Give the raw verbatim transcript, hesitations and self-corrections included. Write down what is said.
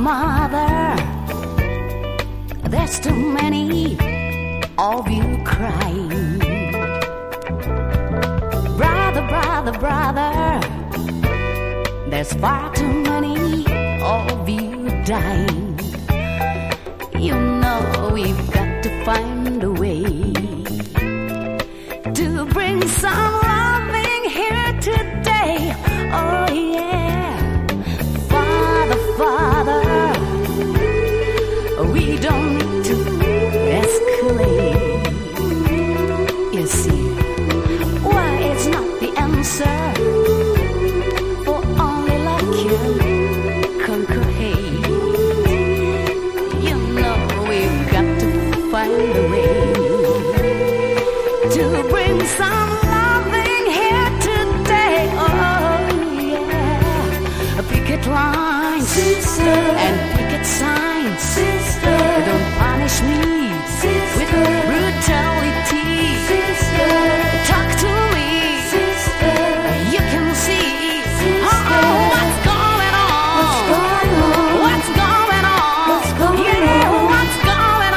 mother, there's too many of you crying. Brother, brother, brother, there's far too many of you dying. You know we've got to find a way to bring some loving here today. Oh yeah, Father, Father, we don't need to escalate. You see, why it's not the answer for only love can conquer hate. You know we've got to find a way to bring some loving here today. Oh yeah, picket lines, sister, and picket signs, sister, don't punish me